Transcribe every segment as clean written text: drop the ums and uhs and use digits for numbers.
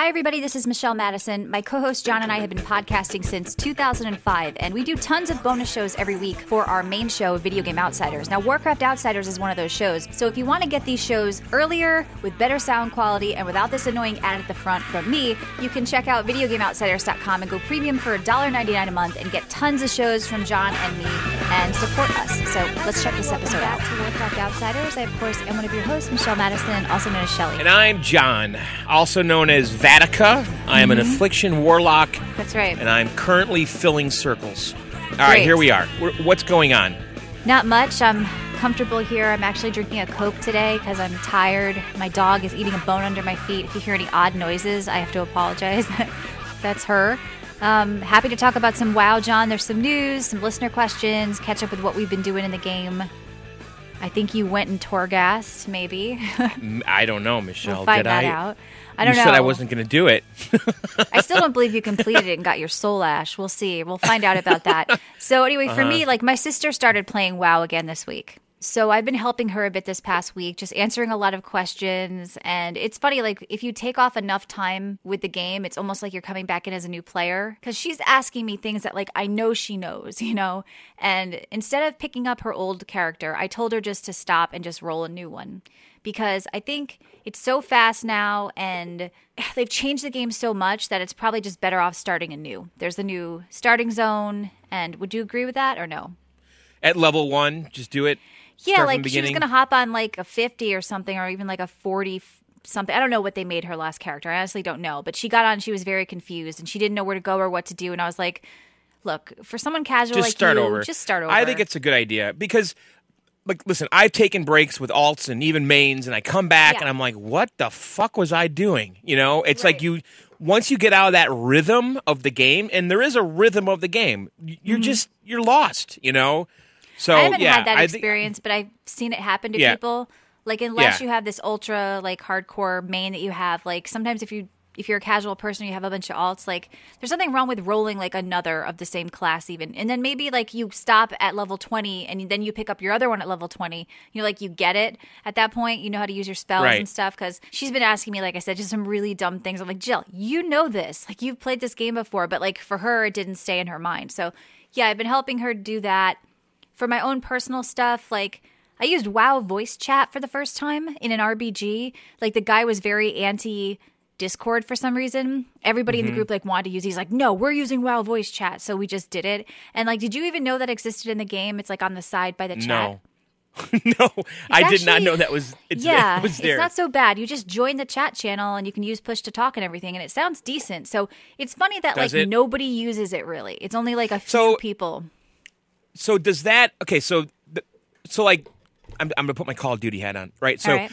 Hi, everybody. This is Michelle Madison. My co-host John and I have been podcasting since 2005, and we do tons of bonus shows every week for our main show, Video Game Outsiders. Now, Warcraft Outsiders is one of those shows, so if you want to get these shows earlier, with better sound quality, and without this annoying ad at the front from me, you can check out VideoGameOutsiders.com and go premium for $1.99 a month and get tons of shows from John and me and support us. So let's check this episode out. To Warcraft Outsiders, I, of course, am one of your hosts, Michelle Madison, also known as Shelley. And I'm John, also known as Vatica. I am an Affliction Warlock. That's right. And I'm currently filling circles. All right, here we are. What's going on? Not much. I'm comfortable here. I'm actually drinking a Coke today because I'm tired. My dog is eating a bone under my feet. If you hear any odd noises, I have to apologize. That's her. Happy to talk about some WoW, John. There's some news, some listener questions, catch up with what we've been doing in the game. I think you went and Torghast, maybe. I don't know, Michelle. We'll find that out. I don't know. You said I wasn't going to do it. I still don't believe you completed it and got your soul ash. We'll see. We'll find out about that. So anyway, for me, like my sister started playing WoW again this week. So I've been helping her a bit this past week, just answering a lot of questions. And it's funny, like if you take off enough time with the game, it's almost like you're coming back in as a new player. Because she's asking me things that like I know she knows, you know? And instead of picking up her old character, I told her just to stop and just roll a new one. Because I think it's so fast now and they've changed the game so much that it's probably just better off starting anew. There's a new starting zone. And would you agree with that or no? At level 1, just do it. Yeah, like she was going to hop on like a 50 or something or even like a 40 something. I don't know what they made her last character. I honestly don't know. But she got on, she was very confused and she didn't know where to go or what to do. And I was like, look, for someone casual just like start you, over. Just start over. I think it's a good idea because, like, listen, I've taken breaks with alts and even mains and I come back and I'm like, what the fuck was I doing? You know, it's like once you get out of that rhythm of the game, and there is a rhythm of the game, you're you're lost, you know? So, I haven't had that experience, but I've seen it happen to people. Like, unless you have this ultra, like, hardcore main that you have, like, sometimes if you're a casual person, you have a bunch of alts, like, there's nothing wrong with rolling, like, another of the same class even. And then maybe, like, you stop at level 20, and then you pick up your other one at level 20. You know, like, you get it at that point. You know how to use your spells and stuff. Because she's been asking me, like I said, just some really dumb things. I'm like, Jill, you know this. Like, you've played this game before. But, like, for her, it didn't stay in her mind. So, yeah, I've been helping her do that. For my own personal stuff, like, I used WoW voice chat for the first time in an RBG. Like, the guy was very anti-Discord for some reason. Everybody in the group, like, wanted to use it. He's like, no, we're using WoW voice chat. So we just did it. And, like, did you even know that existed in the game? It's, like, on the side by the chat. No. No, I did not know that was it was there. It's not so bad. You just join the chat channel and you can use push to talk and everything. And it sounds decent. So it's funny that, nobody uses it, really. It's only, like, a few people. So does that? Okay, so like, I'm gonna put my Call of Duty hat on, right? So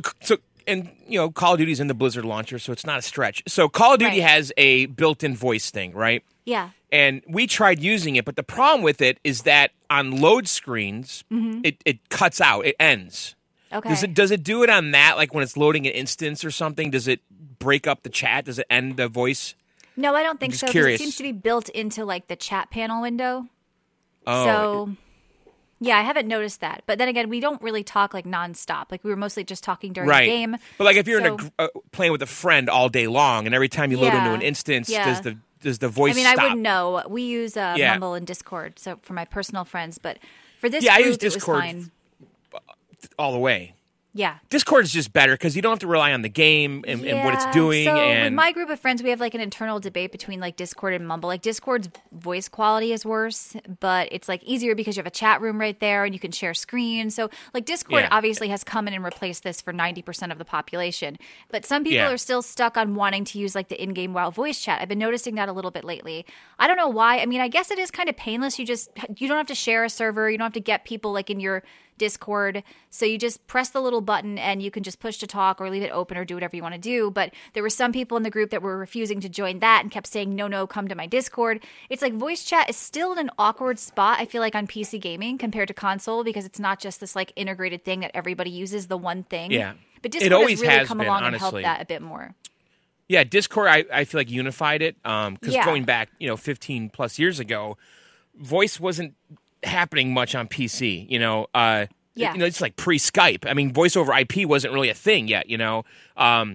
and you know, Call of Duty's in the Blizzard launcher, so it's not a stretch. So Call of Duty has a built-in voice thing, right? Yeah. And we tried using it, but the problem with it is that on load screens, it cuts out, it ends. Okay. Does it do it on that? Like when it's loading an instance or something, does it break up the chat? Does it end the voice? No, I don't think so. Curious. It seems to be built into like the chat panel window. Oh. So, yeah, I haven't noticed that. But then again, we don't really talk like nonstop. Like we were mostly just talking during the game. But like if you're playing with a friend all day long, and every time you load into an instance, does the voice stop? I wouldn't know. We use Mumble and Discord, so for my personal friends. But for this I group, use Discord it was fine. all the way. Yeah. Discord is just better because you don't have to rely on the game and what it's doing. So and with my group of friends, we have like an internal debate between like Discord and Mumble. Like Discord's voice quality is worse, but it's like easier because you have a chat room right there and you can share screens. So like Discord obviously has come in and replaced this for 90% of the population. But some people are still stuck on wanting to use like the in-game WoW voice chat. I've been noticing that a little bit lately. I don't know why. I mean, I guess it is kind of painless. You don't have to share a server. You don't have to get people like in your Discord. So you just press the little button and you can just push to talk or leave it open or do whatever you want to do. But there were some people in the group that were refusing to join that and kept saying, no, come to my Discord. It's like voice chat is still in an awkward spot, I feel like, on PC gaming compared to console because it's not just this like integrated thing that everybody uses, the one thing. Yeah. But Discord has really come along and helped that a bit more. Yeah, Discord, I feel like unified it because going back, 15 plus years ago, voice wasn't happening much on PC, it's like pre-Skype. I mean, voice over IP wasn't really a thing yet,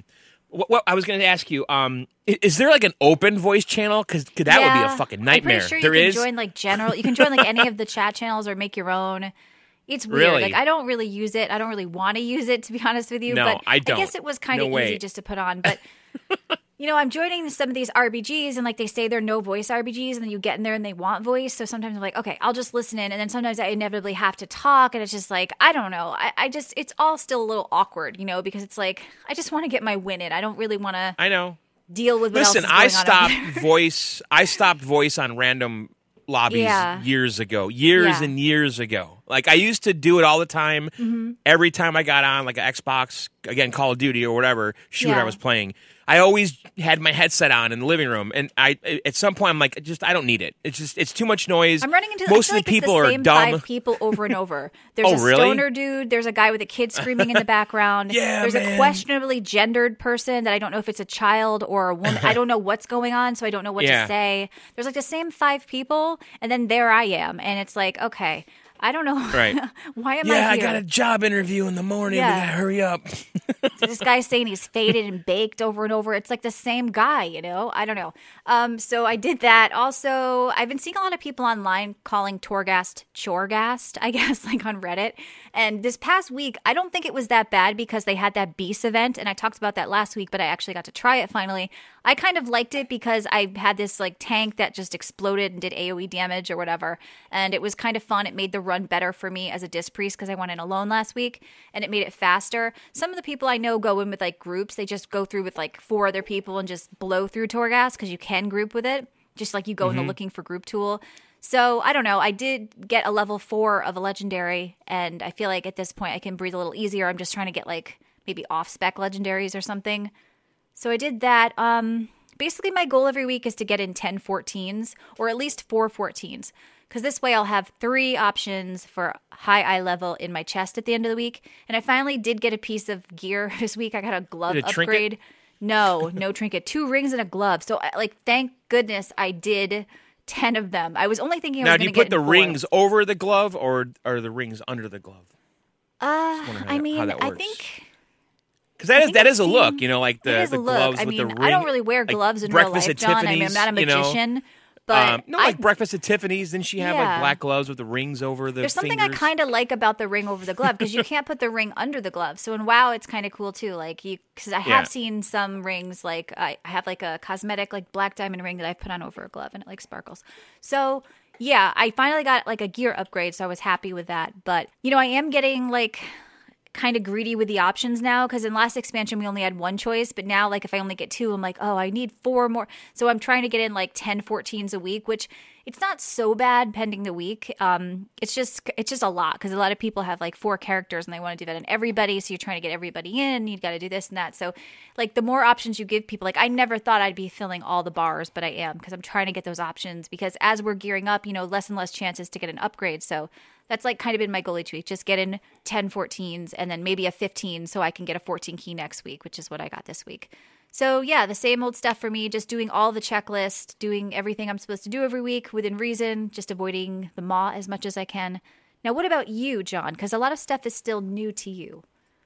What I was going to ask you, is there like an open voice channel? Because that would be a fucking nightmare. I'm pretty sure you can join like general. You can join like any of the chat channels or make your own. It's weird. Really? Like I don't really use it. I don't really want to use it, to be honest with you. No, but I don't. I guess it was kind of No way. easy just to put on. But I'm joining some of these RBGs, and like they say they're no voice RBGs, and then you get in there and they want voice. So sometimes I'm like, okay, I'll just listen in, and then sometimes I inevitably have to talk, and it's just like I don't know. I just it's all still a little awkward, because it's like I just want to get my win in. I don't really want to. I know. Deal with what else is going on. I stopped voice on random lobbies years ago, and years ago. Like I used to do it all the time. Mm-hmm. Every time I got on like an Xbox, again, Call of Duty or whatever shooter I was playing, I always had my headset on in the living room, and at some point I'm like, I don't need it. It's too much noise. I'm running into most of the people it's the are same dumb. 5 people over and over. There's a stoner dude. There's a guy with a kid screaming in the background. There's a questionably gendered person that I don't know if it's a child or a woman. I don't know what's going on, so I don't know what to say. There's like the same 5 people, and then there I am, and it's like, okay. I don't know. Right. Why am I here? Yeah, I got a job interview in the morning. We got to hurry up. This guy's saying he's faded and baked over and over. It's like the same guy, I don't know. So I did that. Also, I've been seeing a lot of people online calling Torghast Choregast, I guess, like on Reddit. And this past week, I don't think it was that bad because they had that Beast event. And I talked about that last week, but I actually got to try it finally. I kind of liked it because I had this like tank that just exploded and did AoE damage or whatever. And it was kind of fun. It made the run better for me as a disc priest because I went in alone last week and it made it faster. Some of the people I know go in with like groups. They just go through with like 4 other people and just blow through Torghast because you can group with it. Just like you go in the looking for group tool. So I don't know. I did get a level 4 of a legendary, and I feel like at this point I can breathe a little easier. I'm just trying to get like maybe off-spec legendaries or something. So I did that. Basically my goal every week is to get in 10 14s or at least 4 14s. Because this way I'll have 3 options for high eye level in my chest at the end of the week. And I finally did get a piece of gear this week. I got a glove upgrade. Trinket? No trinket. 2 rings and a glove. So thank goodness I did 10 of them. I was only thinking I was going to get Now, do you put the rings over the glove or are the rings under the glove? I think... Because that is a look, like the gloves with the ring. I don't really wear gloves in real life, John. I'm not a magician. But Breakfast at Tiffany's, didn't she have like black gloves with the rings over the There's something fingers? I kind of like about the ring over the glove because you can't put the ring under the glove. So in WoW, it's kind of cool too. Like because I have seen some rings, like I have like a cosmetic like black diamond ring that I've put on over a glove and it like sparkles. So yeah, I finally got like a gear upgrade, so I was happy with that. But I am getting like kind of greedy with the options now because in last expansion we only had 1 choice, but now like if I only get 2 I'm like, oh, I need 4 more. So I'm trying to get in like 10 14s a week, which it's not so bad pending the week. It's just a lot because a lot of people have like 4 characters and they want to do that in everybody, so you're trying to get everybody in, you got to do this and that. So like the more options you give people, like I never thought I'd be filling all the bars, but I am because I'm trying to get those options because as we're gearing up, less and less chances to get an upgrade. So that's like kind of been my goal each week. Just get in 10 14s and then maybe a 15 so I can get a 14 key next week, which is what I got this week. So yeah, the same old stuff for me, just doing all the checklist, doing everything I'm supposed to do every week within reason, just avoiding the maw as much as I can. Now, what about you, John? Because a lot of stuff is still new to you.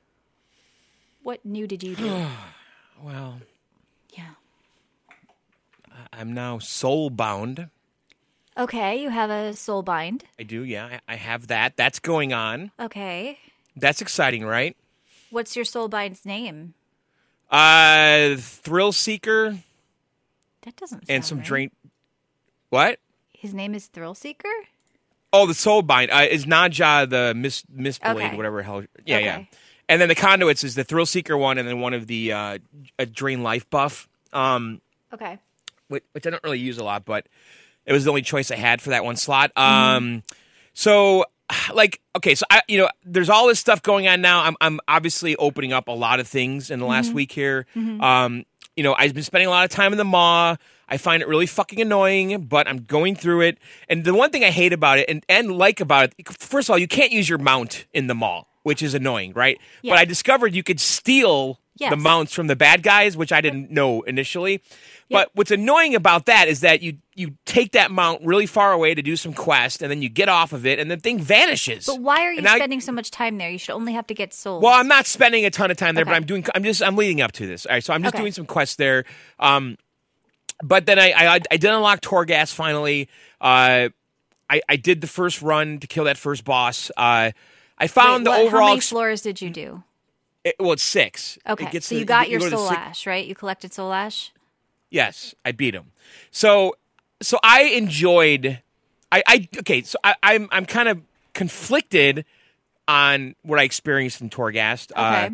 What new did you do? Well, yeah. I'm now soul bound. Okay, you have a soul bind. I do, yeah. I have that. That's going on. Okay. That's exciting, right? What's your soul bind's name? Thrill Seeker. That doesn't sound and some right. drink. What? His name is Thrill Seeker? Oh, the soul bind is Nadja the Mistblade, whatever the hell. Yeah, okay. Yeah. And then the conduits is the Thrill Seeker one, and then one of the a Drain Life buff. Okay. Which I don't really use a lot, but it was the only choice I had for that one slot. So, like, okay, so there's all this stuff going on now. I'm obviously opening up a lot of things in the last week here. I've been spending a lot of time in the Maw. I find it really fucking annoying, but I'm going through it. And the one thing I hate about it and like about it, first of all, you can't use your mount in the Maw, which is annoying, right? Yeah. But I discovered you could steal the mounts from the bad guys, which I didn't know initially. But what's annoying about that is that you take that mount really far away to do some quest, and then you get off of it, and the thing vanishes. But why are you spending so much time there? You should only have to get souls. Well, I'm not spending a ton of time there, but I'm leading up to this. All right, so I'm just doing some quests there. But then I did unlock Torghast finally. I did the first run to kill that first boss. I found overall. How many floors did you do? It's 6. Okay, so you got your Soul Ash, right? You collected Soul Ash? Yes, I beat him. So I enjoyed. I'm kind of conflicted on what I experienced in Torghast.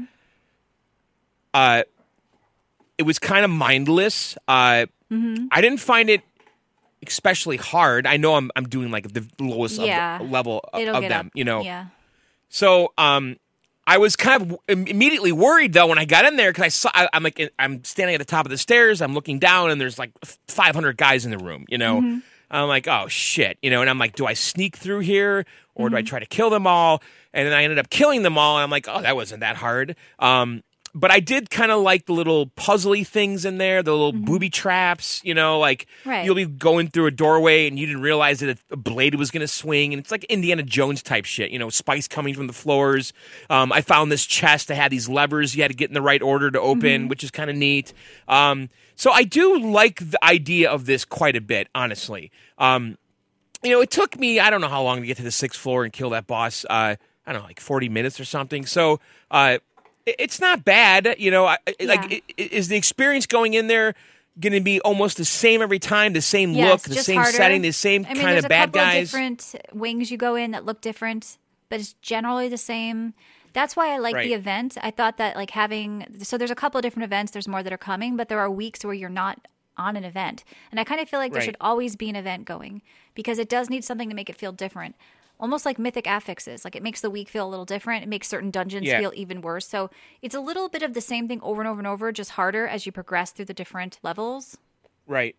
Okay. It was kind of mindless. I didn't find it especially hard. I know I'm doing like the lowest level of them, you know. Yeah. So I was kind of immediately worried though when I got in there because I'm standing at the top of the stairs, I'm looking down, and there's like 500 guys in the room, you know. I'm like, oh shit, you know, and I'm like, do I sneak through here or do I try to kill them all? And then I ended up killing them all, and I'm like, oh, that wasn't that hard. But I did kind of like the little puzzly things in there, the little booby traps, you know, like you'll be going through a doorway and you didn't realize that a blade was going to swing. And it's like Indiana Jones type shit, you know, spice coming from the floors. I found this chest that had these levers you had to get in the right order to open, which is kind of neat. So I do like the idea of this quite a bit, honestly. You know, it took me, I don't know how long to get to the 6th floor and kill that boss. I don't know, like 40 minutes or something. So, it's not bad, you know. Is the experience going in there going to be almost the same every time? The same look, the same harder. Setting, the same kind of bad guys. There's a couple of different wings you go in that look different, but it's generally the same. That's why I like the event. I thought that like there's a couple of different events. There's more that are coming, but there are weeks where you're not on an event, and I kind of feel like there should always be an event going because it does need something to make it feel different. Almost like mythic affixes. Like it makes the week feel a little different. It makes certain dungeons feel even worse. So it's a little bit of the same thing over and over and over, just harder as you progress through the different levels. Right.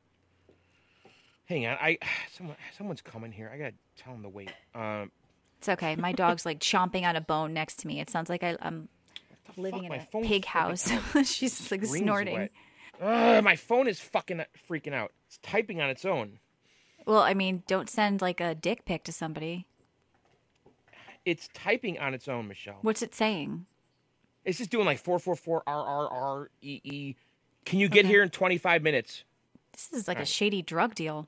Hang on. Someone's coming here. I got to tell them to wait. It's okay. My dog's like chomping on a bone next to me. It sounds like I'm living in a pig house. She's like snorting. My phone is fucking freaking out. It's typing on its own. Well, I mean, don't send like a dick pic to somebody. It's typing on its own, Michelle. What's it saying? It's just doing like 444 RRREE. Can you get here in 25 minutes? This is like a shady drug deal.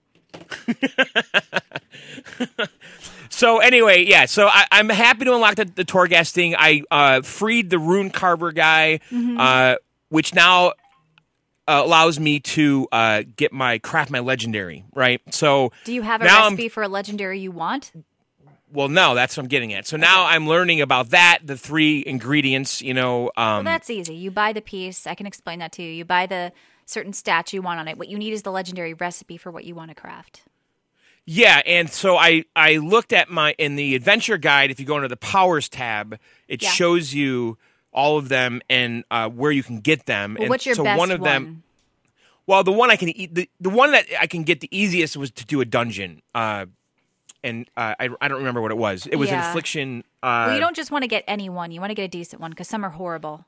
So anyway, yeah. So I'm happy to unlock the Torghast thing. I freed the rune carver guy, which now allows me to craft my legendary, right? So do you have a recipe for a legendary you want? Well, no, that's what I'm getting at. So now I'm learning about that, the 3 ingredients, you know. Well, that's easy. You buy the piece. I can explain that to you. You buy the certain stats you want on it. What you need is the legendary recipe for what you want to craft. Yeah, and so I looked at in the adventure guide, if you go into the powers tab, it shows you all of them and where you can get them. Well, what's your best one? Of them, well, the one I can the one that I can get the easiest was to do a dungeon. And I don't remember what it was. It was an affliction. Well, you don't just want to get any one. You want to get a decent one because some are horrible.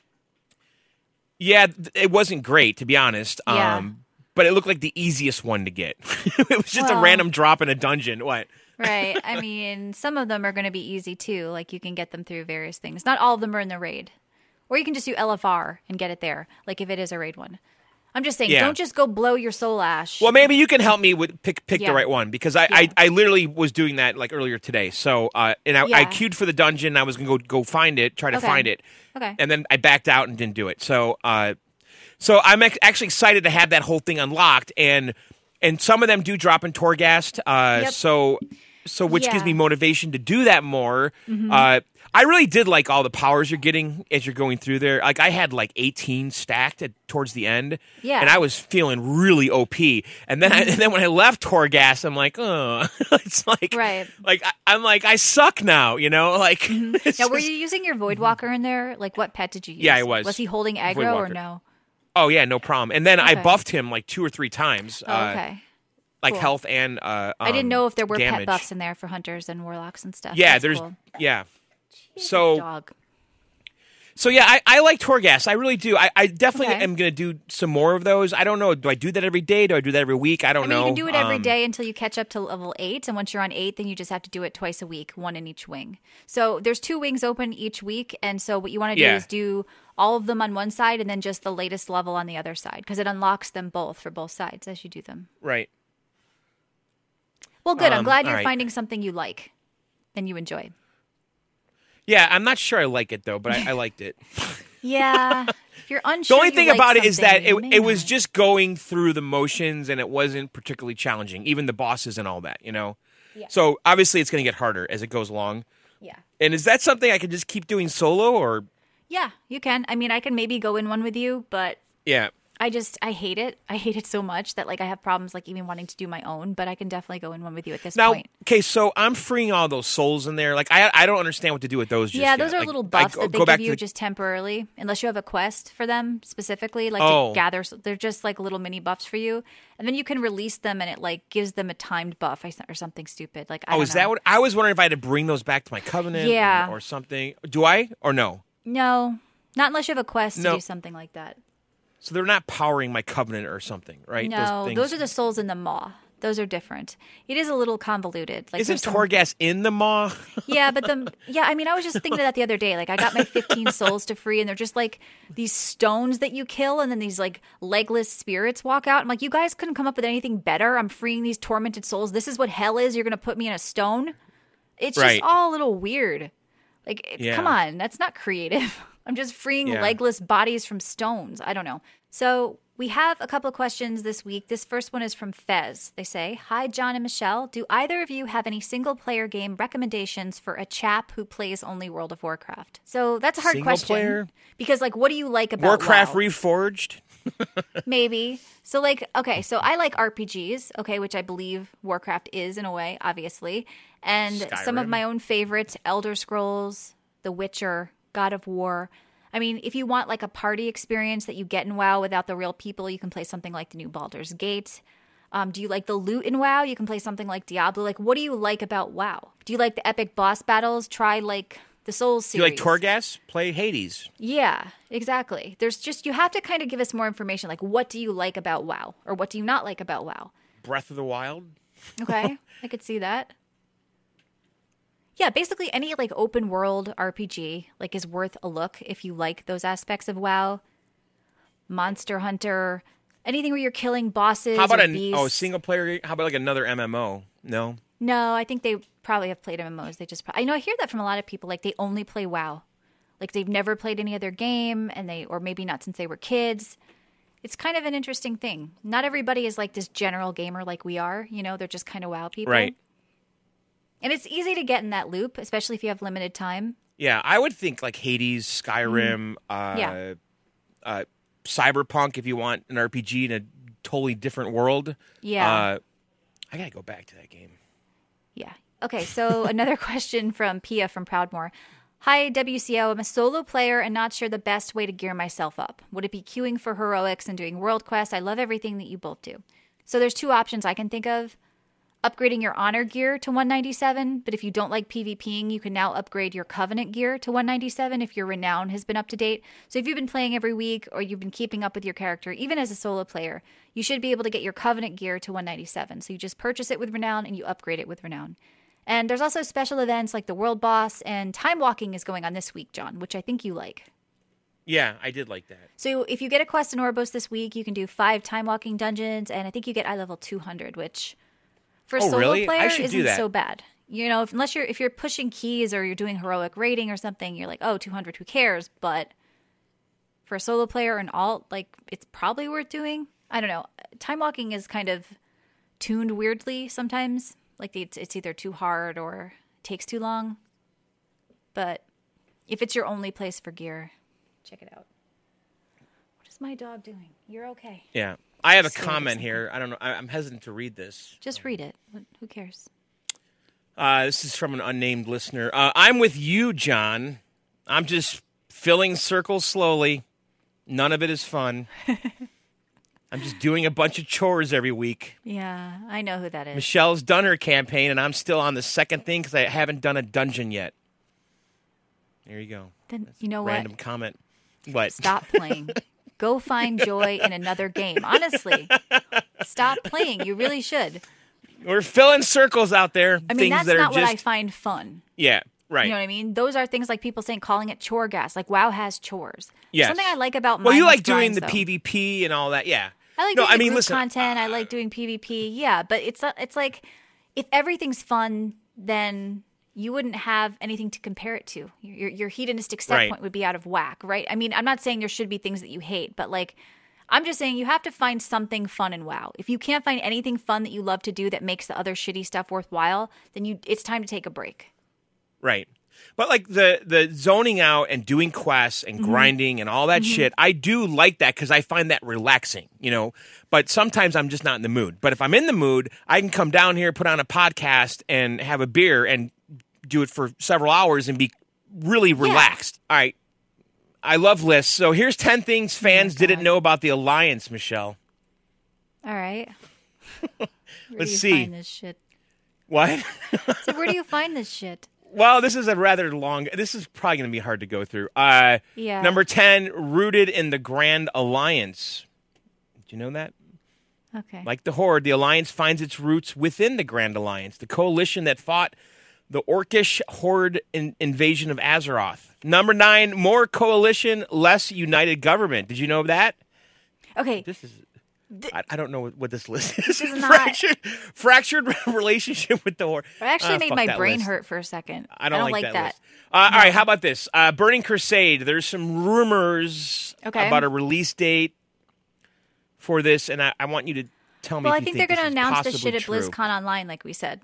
Yeah, it wasn't great, to be honest. Yeah. But it looked like the easiest one to get. It was just a random drop in a dungeon. What? Right. I mean, some of them are going to be easy, too. Like, you can get them through various things. Not all of them are in the raid. Or you can just do LFR and get it there, like if it is a raid one. I'm just saying, don't just go blow your soul ash. Well, maybe you can help me with pick the right one because I literally was doing that like earlier today. So I queued for the dungeon. I was gonna go find it, try to find it. Okay. And then I backed out and didn't do it. So I'm actually excited to have that whole thing unlocked, and some of them do drop in Torghast. So which gives me motivation to do that more. Mm-hmm. I really did like all the powers you're getting as you're going through there. Like I had like 18 stacked towards the end, and I was feeling really OP. And then and then when I left Torghast, I'm like, oh, it's like, I'm like, I suck now, you know? Like, now, were you using your Voidwalker in there? Like, what pet did you use? Yeah, I was. Was he holding aggro or no? Oh yeah, no problem. And then I buffed him like 2 or 3 times. Okay. Like health and I didn't know if there were damage. pet buffs in there for hunters and warlocks and stuff. Yeah, That's cool. yeah. Jeez, So dog. So yeah, I like Torghast. I really do. I definitely am going to do some more of those. I don't know. Do I do that every day? Do I do that every week? I don't know. You can do it every day until you catch up to level 8. And once you're on 8, then you just have to do it twice a week, one in each wing. So there's 2 wings open each week. And so what you want to do is do all of them on one side and then just the latest level on the other side. Because it unlocks them both for both sides as you do them. Right. Well, good. I'm glad you're finding something you like and you enjoy. Yeah, I'm not sure I like it, though, but I liked it. Yeah. If you're unsure, the only thing about it is that it was just going through the motions, and it wasn't particularly challenging, even the bosses and all that, you know? Yeah. So, obviously, it's going to get harder as it goes along. Yeah. And is that something I can just keep doing solo, or? Yeah, you can. I mean, I can maybe go in one with you, but... Yeah. I hate it. I hate it so much that like I have problems like even wanting to do my own, but I can definitely go in one with you at this point. Okay, so I'm freeing all those souls in there. Like I don't understand what to do with those just Yeah, yet. those are like, little buffs that they give you just temporarily, unless you have a quest for them specifically, like to gather. They're just like little mini buffs for you, and then you can release them, and it like gives them a timed buff or something stupid. Like I don't know. That what I was wondering if I had to bring those back to my covenant? Or something. Do I or no? No, not unless you have a quest to do something like that. So they're not powering my covenant or something, right? No, those are the souls in the maw. Those are different. It is a little convoluted. Like, isn't Torghast in the maw? Yeah, but I mean, I was just thinking of that the other day. Like, I got my 15 souls to free, and they're just like these stones that you kill, and then these like legless spirits walk out. I'm like, you guys couldn't come up with anything better. I'm freeing these tormented souls. This is what hell is. You're going to put me in a stone? It's just all a little weird. Like, come on, that's not creative. I'm just freeing legless bodies from stones. I don't know. So we have a couple of questions this week. This first one is from Fez. They say, hi, John and Michelle. Do either of you have any single-player game recommendations for a chap who plays only World of Warcraft? So that's a hard question. Single-player? Because, like, what do you like about Warcraft WoW? Reforged? Maybe. So, like, okay, so I like RPGs, okay, which I believe Warcraft is in a way, obviously. And Skyrim. Some of my own favorites, Elder Scrolls, The Witcher, God of War. I mean, if you want like a party experience that you get in WoW without the real people, you can play something like the new Baldur's Gate. Do you like the loot in WoW? You can play something like Diablo. Like, what do you like about WoW? Do you like the epic boss battles? Try like the Souls series. Do you like Torghast? Play Hades. Yeah, exactly. There's just, you have to kind of give us more information. Like, what do you like about WoW? Or what do you not like about WoW? Breath of the Wild. Okay, I could see that. Yeah, basically any like open world RPG like is worth a look if you like those aspects of WoW. Monster Hunter, anything where you're killing bosses. How about single player? How about like another MMO? No. No, I think they probably have played MMOs. I know I hear that from a lot of people. Like they only play WoW, like they've never played any other game, or maybe not since they were kids. It's kind of an interesting thing. Not everybody is like this general gamer like we are. You know, they're just kind of WoW people, right? And it's easy to get in that loop, especially if you have limited time. Yeah, I would think like Hades, Skyrim, Cyberpunk if you want an RPG in a totally different world. Yeah. I got to go back to that game. Yeah. Okay, so another question from Pia from Proudmoore. Hi, WCO. I'm a solo player and not sure the best way to gear myself up. Would it be queuing for heroics and doing world quests? I love everything that you both do. So there's 2 options I can think of. Upgrading your honor gear to 197, but if you don't like PvPing, you can now upgrade your covenant gear to 197 if your renown has been up to date. So if you've been playing every week or you've been keeping up with your character, even as a solo player, you should be able to get your covenant gear to 197. So you just purchase it with renown and you upgrade it with renown. And there's also special events like the world boss, and time walking is going on this week, John, which I think you like. Yeah, I did like that. So if you get a quest in Oribos this week, you can do 5 time walking dungeons, and I think you get eye level 200, which for a solo player isn't so bad. You know, if you're pushing keys or you're doing heroic raiding or something, you're like, oh, 200, who cares? But for a solo player or an alt, like, it's probably worth doing. I don't know. Time walking is kind of tuned weirdly sometimes. Like, it's either too hard or takes too long. But if it's your only place for gear, check it out. What is my dog doing? You're okay. Yeah. I have a comment here. I don't know. I'm hesitant to read this. Just read it. Who cares? This is from an unnamed listener. I'm with you, John. I'm just filling circles slowly. None of it is fun. I'm just doing a bunch of chores every week. Yeah, I know who that is. Michelle's done her campaign, and I'm still on the second thing because I haven't done a dungeon yet. There you go. Then you know Random what? comment. What? Stop playing. Go find joy in another game. Honestly, stop playing. You really should. We're filling circles out there. I mean, things that's that not are what just, I find fun. Yeah, right. You know what I mean? Those are things like people saying, calling it chore gas. Like WoW has chores. Yes. Something I like about Well, you mindless like doing grinds, the though. PvP and all that, yeah. I like doing the group content. I like doing PvP. Yeah, but it's like if everything's fun, then you wouldn't have anything to compare it to. Your hedonistic set point would be out of whack, right? I mean, I'm not saying there should be things that you hate, but like I'm just saying you have to find something fun in WoW. If you can't find anything fun that you love to do that makes the other shitty stuff worthwhile, then it's time to take a break. Right. But like the zoning out and doing quests and grinding and all that shit, I do like that because I find that relaxing, you know. But sometimes I'm just not in the mood. But if I'm in the mood, I can come down here, put on a podcast, and have a beer and do it for several hours and be really relaxed. All right. I love lists. So here's 10 things fans didn't know about the Alliance, Michelle. All right. Let's see. Find this shit? What? So where do you find this shit? Well, this is a rather long. This is probably going to be hard to go through. Yeah. Number 10, rooted in the Grand Alliance. Did you know that? Okay. Like the Horde, the Alliance finds its roots within the Grand Alliance, the coalition that fought the Orcish Horde invasion of Azeroth. Number 9, more coalition, less united government. Did you know that? Okay. This is. I don't know what this list is. This is not... fractured relationship with the Horde. It actually made my brain list. hurt for a second. I don't like that. List. No. All right, how about this? Burning Crusade. There's some rumors about a release date for this, and I want you to tell me. Well, if I think you they're going to announce this shit at true. BlizzCon Online, like we said.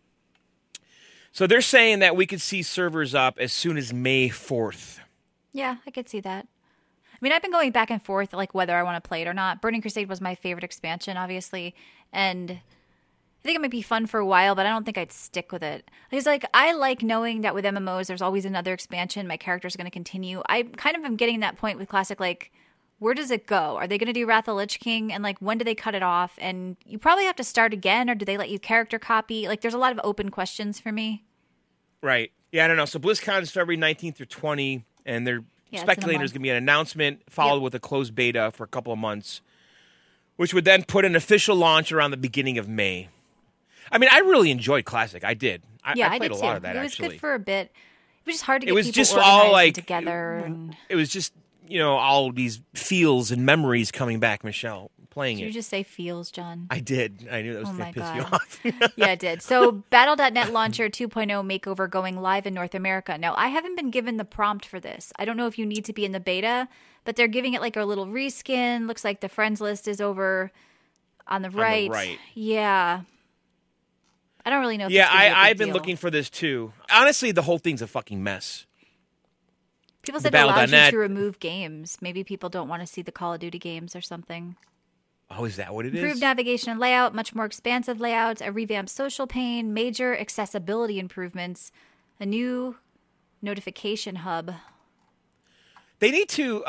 So they're saying that we could see servers up as soon as May 4th. Yeah, I could see that. I mean, I've been going back and forth, like whether I want to play it or not. Burning Crusade was my favorite expansion, obviously, and I think it might be fun for a while, but I don't think I'd stick with it. Because, like, I like knowing that with MMOs, there's always another expansion. My character's going to continue. I kind of am getting that point with Classic, like, where does it go? Are they going to do Wrath of the Lich King? And, like, when do they cut it off? And you probably have to start again, or do they let you character copy? Like, there's a lot of open questions for me. Right. Yeah, I don't know. So BlizzCon is February 19th through 20, and they're speculating there's going to be an announcement followed with a closed beta for a couple of months, which would then put an official launch around the beginning of May. I mean, I really enjoyed Classic. I did. I played did a too. lot of that, It was actually. good for a bit. It was just hard to get people just organized all, like, together. And... It was just, all these feels and memories coming back, Michelle, playing Did it. you just say feels, John? I did. I knew that was going to piss you off. Yeah, it did. So Battle.net Launcher 2.0 makeover going live in North America. Now, I haven't been given the prompt for this. I don't know if you need to be in the beta, but they're giving it like a little reskin. Looks like the friends list is over on the right. On the right. Yeah. I don't really know if I've been looking for this too. Honestly, the whole thing's a fucking mess. People said it allows you to remove games. Maybe people don't want to see the Call of Duty games or something. Oh, is that what it is? Improved navigation and layout, much more expansive layouts, a revamped social pane, major accessibility improvements, a new notification hub. They need to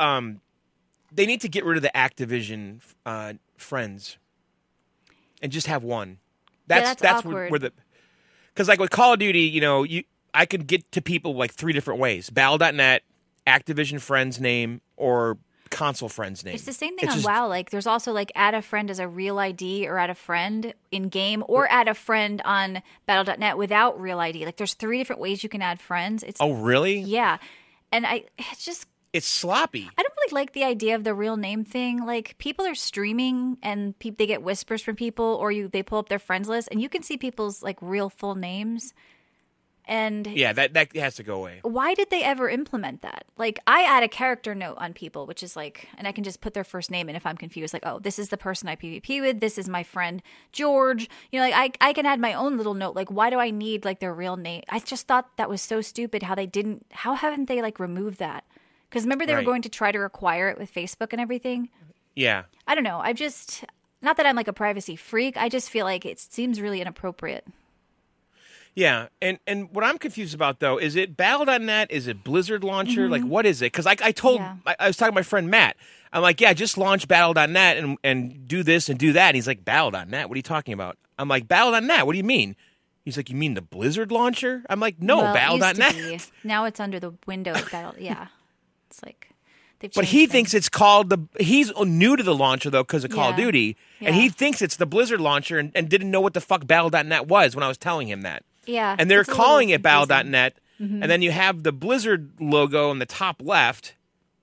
get rid of the Activision friends and just have one. That's awkward. where the because like with Call of Duty, I could get to people like 3 different ways: Battle.net, Activision friends name, or console friends name. It's the same thing on WoW. Like, there's also like add a friend as a real ID or add a friend in game or add a friend on Battle.net without real ID. Like, there's 3 different ways you can add friends. Oh, really? Yeah, and it's sloppy. I don't really like the idea of the real name thing. Like, people are streaming and they get whispers from people, or they pull up their friends list and you can see people's like real full names. And yeah, that has to go away. Why did they ever implement that? Like, I add a character note on people, which is like, and I can just put their first name in if I'm confused. Like, oh, this is the person I PvP with. This is my friend George. Like I can add my own little note. Like, why do I need like their real name? I just thought that was so stupid. How haven't they like removed that? Because remember they were going to try to require it with Facebook and everything. Yeah. I don't know. Not that I'm like a privacy freak. I just feel like it seems really inappropriate. Yeah, and what I'm confused about, though, is it Battle.net? Is it Blizzard Launcher? Like, what is it? Because I was talking to my friend Matt. I'm like, yeah, just launch Battle.net and do this and do that. And he's like, Battle.net? What are you talking about? I'm like, Battle.net? What do you mean? He's like, you mean the Blizzard launcher? I'm like, no, well, Battle.net. Now it's under the Windows Battle. Yeah, it's like they've. But he things. thinks it's called he's new to the launcher though because of Call of Duty, and he thinks it's the Blizzard launcher and didn't know what the fuck Battle.net was when I was telling him that. Yeah, and they're calling it Battle.net, and then you have the Blizzard logo in the top left.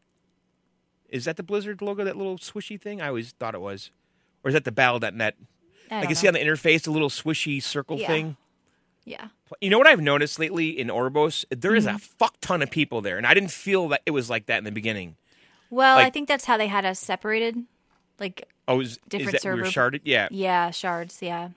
Is that the Blizzard logo, that little swishy thing? I always thought it was. Or is that the Battle.net? Like you see on the interface, the little swishy circle thing? Yeah. You know what I've noticed lately in Oribos? There is a fuck ton of people there, and I didn't feel that it was like that in the beginning. Well, I think that's how they had us separated. Like, different servers. We were sharded? Yeah. Yeah, shards, yeah.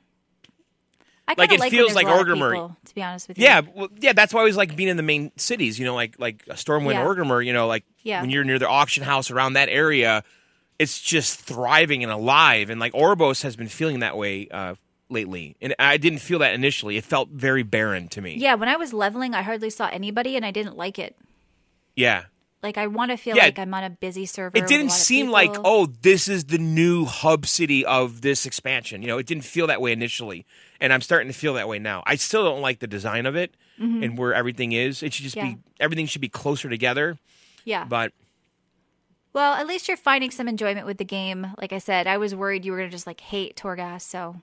I like it feels like Orgrimmar, to be honest with you. Yeah, that's why I always like being in the main cities. You know, like Stormwind, Orgrimmar. You know, like when you're near the auction house around that area, it's just thriving and alive. And like Oribos has been feeling that way lately, and I didn't feel that initially. It felt very barren to me. Yeah, when I was leveling, I hardly saw anybody, and I didn't like it. Yeah. Like, I want to feel like I'm on a busy server. It didn't seem like, this is the new hub city of this expansion. You know, it didn't feel that way initially. And I'm starting to feel that way now. I still don't like the design of it and where everything is. It should just be, everything should be closer together. Yeah. But. Well, at least you're finding some enjoyment with the game. Like I said, I was worried you were going to just, like, hate Torghast, so.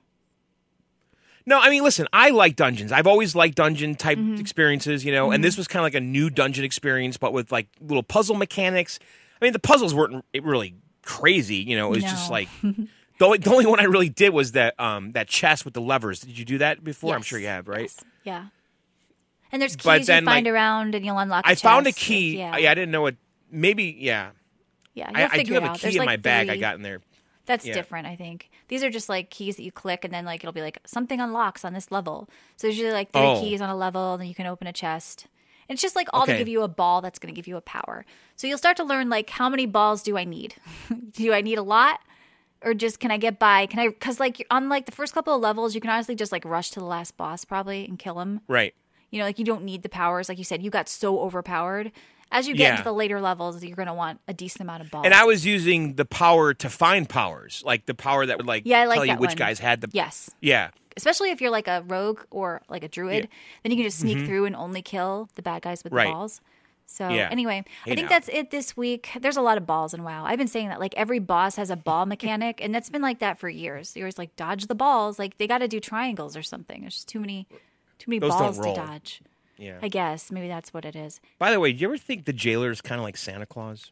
No, I mean, listen, I like dungeons. I've always liked dungeon-type experiences, you know, and this was kind of like a new dungeon experience, but with, like, little puzzle mechanics. I mean, the puzzles weren't really crazy, you know. It was just, like, the only one I really did was that chest with the levers. Did you do that before? Yes. I'm sure you have, right? Yes. Yeah. And there's keys you find around, and you'll unlock a chest. I found a key. I didn't know it. Maybe, yeah. Yeah, I do have a key in my bag I got in there. That's different, I think. These are just like keys that you click, and then like it'll be like something unlocks on this level. So there's usually like 3 keys on a level, and then you can open a chest. And it's just like all to give you a ball that's going to give you a power. So you'll start to learn like how many balls do I need? Do I need a lot, or just can I get by? Can I? Because like on like the first couple of levels, you can honestly just like rush to the last boss probably and kill him. Right. You know, like you don't need the powers. Like you said, you got so overpowered. As you get into the later levels, you're going to want a decent amount of balls. And I was using the power to find powers, like the power that would like tell you which guys had the. Yes. Yeah. Especially if you're like a rogue or like a druid, then you can just sneak through and only kill the bad guys with the balls. So anyway, I think that's it this week. There's a lot of balls in WoW. I've been saying that like every boss has a ball mechanic, and that's been like that for years. You're always like dodge the balls, like they got to do triangles or something. There's just too many Those balls to dodge. Yeah. I guess maybe that's what it is. By the way, do you ever think the jailer is kind of like Santa Claus?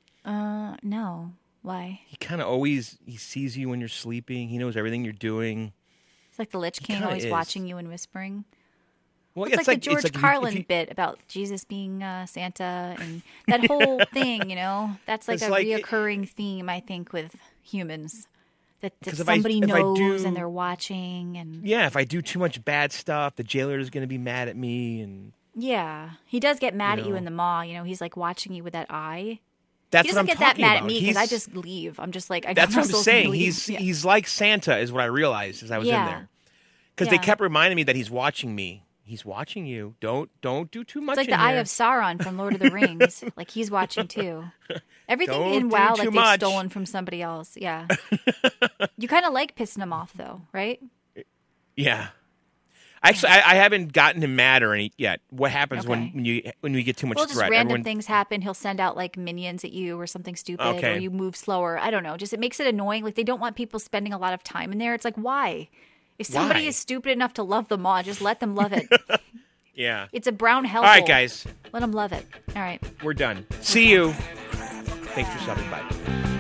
No. Why? He kind of always he sees you when you're sleeping. He knows everything you're doing. It's like the Lich King always watching you and whispering. Well, it's like the George Carlin bit about Jesus being Santa and that whole thing, you know? That's like a reoccurring theme, I think, with humans. That somebody knows and they're watching. And yeah, if I do too much bad stuff, the jailer is going to be mad at me. And yeah, he does get mad at you in the maw. You know, he's like watching you with that eye. That's he doesn't get that mad at me because I just leave. I'm just like, that's what I'm saying. He's like Santa is what I realized as I was in there. Because they kept reminding me that he's watching me. He's watching you. Don't do too much. It's like the Eye of Sauron from Lord of the Rings. Like he's watching too. Everything in WoW like they've stolen from somebody else. Yeah. You kind of like pissing him off though, right? Yeah. Actually, I haven't gotten him mad or any yet. What happens when you get too much threat? Just random things happen. He'll send out like minions at you or something stupid, or you move slower. I don't know. Just it makes it annoying. Like they don't want people spending a lot of time in there. It's like why? If somebody is stupid enough to love the maw, just let them love it. Yeah. It's a brown hellhole. All right, guys. Let them love it. All right. We're done. See you. Thanks for stopping by.